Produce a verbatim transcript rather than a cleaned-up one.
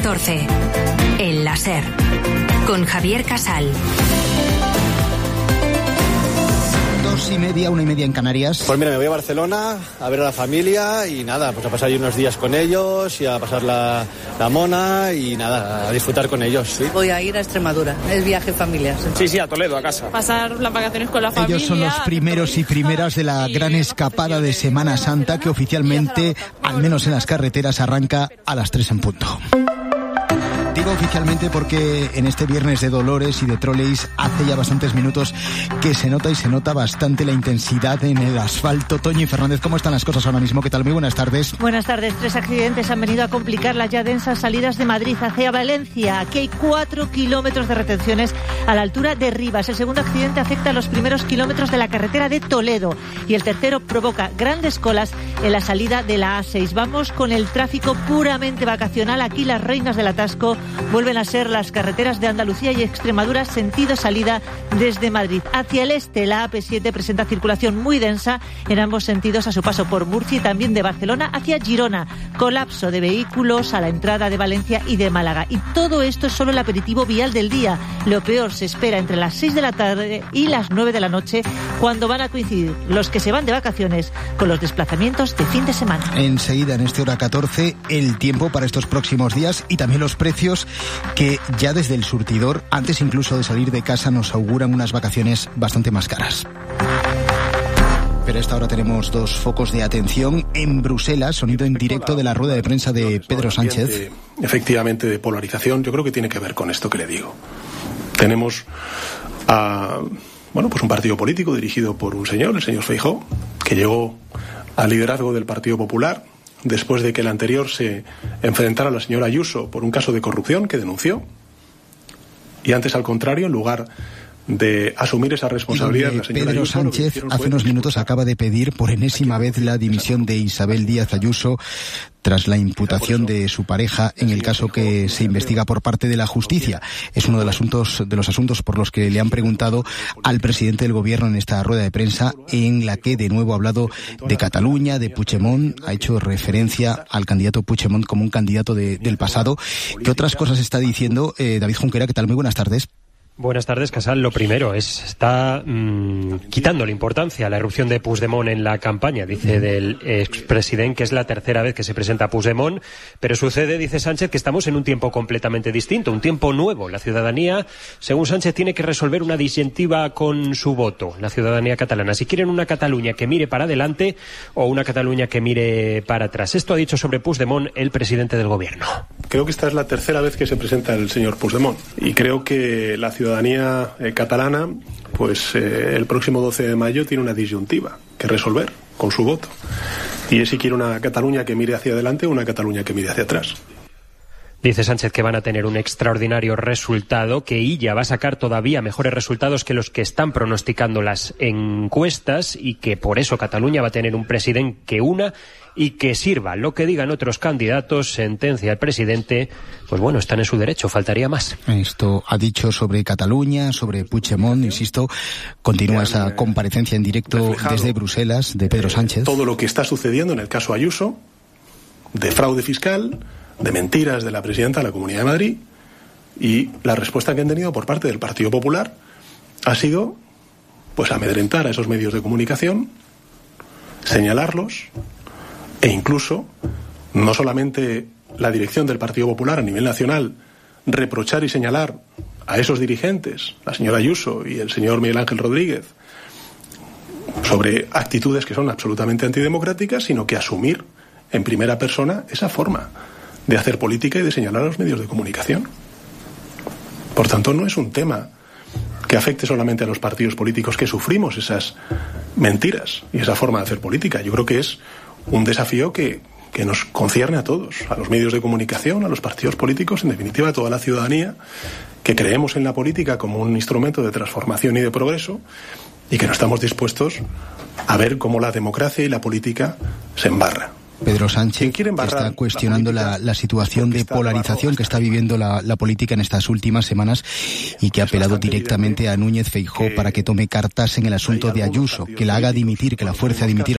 catorce. El láser. Con Javier Casal. Dos y media, una y media en Canarias. Pues mira, me voy a Barcelona a ver a la familia y nada, pues a pasar ahí unos días con ellos y a pasar la, la mona y nada, a disfrutar con ellos, ¿sí? Voy a ir a Extremadura, es viaje familiar. Sí, sí, a Toledo, a casa. Pasar las vacaciones con la familia. Ellos son los primeros y primeras de la gran escapada de Semana Santa que oficialmente, al menos en las carreteras, arranca a las tres en punto. Digo oficialmente porque en este viernes de Dolores y de Troleys hace ya bastantes minutos que se nota y se nota bastante la intensidad en el asfalto. Toñi Fernández, ¿cómo están las cosas ahora mismo? ¿Qué tal? Muy buenas tardes. Buenas tardes. Tres accidentes han venido a complicar las ya densas salidas de Madrid hacia Valencia. Aquí hay cuatro kilómetros de retenciones a la altura de Rivas. El segundo accidente afecta a los primeros kilómetros de la carretera de Toledo y el tercero provoca grandes colas en la salida de la A seis. Vamos con el tráfico puramente vacacional. Aquí las reinas del atasco vuelven a ser las carreteras de Andalucía y Extremadura, sentido salida desde Madrid. Hacia el este, la A P siete presenta circulación muy densa en ambos sentidos a su paso por Murcia y también de Barcelona hacia Girona. Colapso de vehículos a la entrada de Valencia y de Málaga. Y todo esto es solo el aperitivo vial del día. Lo peor se espera entre las seis de la tarde y las nueve de la noche, cuando van a coincidir los que se van de vacaciones con los desplazamientos de fin de semana. Enseguida, en este hora catorce, el tiempo para estos próximos días y también los precios que ya desde el surtidor, antes incluso de salir de casa, nos auguran unas vacaciones bastante más caras. Pero a esta hora tenemos dos focos de atención. En Bruselas, sonido en directo de la rueda de prensa de Pedro Sánchez. De, efectivamente, de polarización, yo creo que tiene que ver con esto que le digo. Tenemos a, bueno, pues un partido político dirigido por un señor, el señor Feijóo, que llegó al liderazgo del Partido Popular después de que el anterior se enfrentara a la señora Ayuso por un caso de corrupción que denunció. Y antes, al contrario, en lugar de asumir esa responsabilidad, la señora Pedro Ayuso, Sánchez hace unos minutos acaba de pedir por enésima vez la dimisión de Isabel Díaz Ayuso tras la imputación de su pareja en el caso que se investiga por parte de la justicia. Es uno de los asuntos, de los asuntos por los que le han preguntado al presidente del gobierno en esta rueda de prensa, en la que de nuevo ha hablado de Cataluña, de Puigdemont, ha hecho referencia al candidato Puigdemont como un candidato de, del pasado. ¿Qué otras cosas está diciendo eh, David Junquera? ¿Qué tal? Muy buenas tardes. Buenas tardes, Casal. Lo primero es, está mmm, quitándole importancia a la irrupción de Puigdemont en la campaña, dice del expresidente, que es la tercera vez que se presenta Puigdemont, pero sucede, dice Sánchez, que estamos en un tiempo completamente distinto, un tiempo nuevo. La ciudadanía, según Sánchez, tiene que resolver una disyuntiva con su voto, la ciudadanía catalana. Si quieren una Cataluña que mire para adelante o una Cataluña que mire para atrás. Esto ha dicho sobre Puigdemont el presidente del gobierno. Creo que esta es la tercera vez que se presenta el señor Puigdemont y creo que la ciudadanía ciudadanía eh, catalana, pues eh, el próximo doce de mayo tiene una disyuntiva que resolver con su voto. Y es si quiere una Cataluña que mire hacia adelante o una Cataluña que mire hacia atrás. Dice Sánchez que van a tener un extraordinario resultado, que Illa va a sacar todavía mejores resultados que los que están pronosticando las encuestas y que por eso Cataluña va a tener un presidente que una y que sirva. Lo que digan otros candidatos, sentencia el presidente, pues bueno, están en su derecho, faltaría más. Esto ha dicho sobre Cataluña, sobre Puigdemont, insisto, continúa esa comparecencia en directo desde Bruselas de Pedro Sánchez. Todo lo que está sucediendo en el caso Ayuso, de fraude fiscal, de mentiras de la presidenta de la Comunidad de Madrid, y la respuesta que han tenido por parte del Partido Popular ha sido pues amedrentar a esos medios de comunicación, señalarlos e incluso no solamente la dirección del Partido Popular a nivel nacional reprochar y señalar a esos dirigentes, la señora Ayuso y el señor Miguel Ángel Rodríguez, sobre actitudes que son absolutamente antidemocráticas, sino que asumir en primera persona esa forma de hacer política y de señalar a los medios de comunicación. Por tanto, no es un tema que afecte solamente a los partidos políticos que sufrimos esas mentiras y esa forma de hacer política. Yo creo que es un desafío que, que nos concierne a todos, a los medios de comunicación, a los partidos políticos, en definitiva a toda la ciudadanía, que creemos en la política como un instrumento de transformación y de progreso y que no estamos dispuestos a ver cómo la democracia y la política se embarra. Pedro Sánchez está cuestionando la, la, la situación de polarización que está viviendo la, la política en estas últimas semanas y que ha apelado directamente a Núñez Feijóo para que tome cartas en el asunto de Ayuso, que la haga dimitir, que la fuerce a dimitir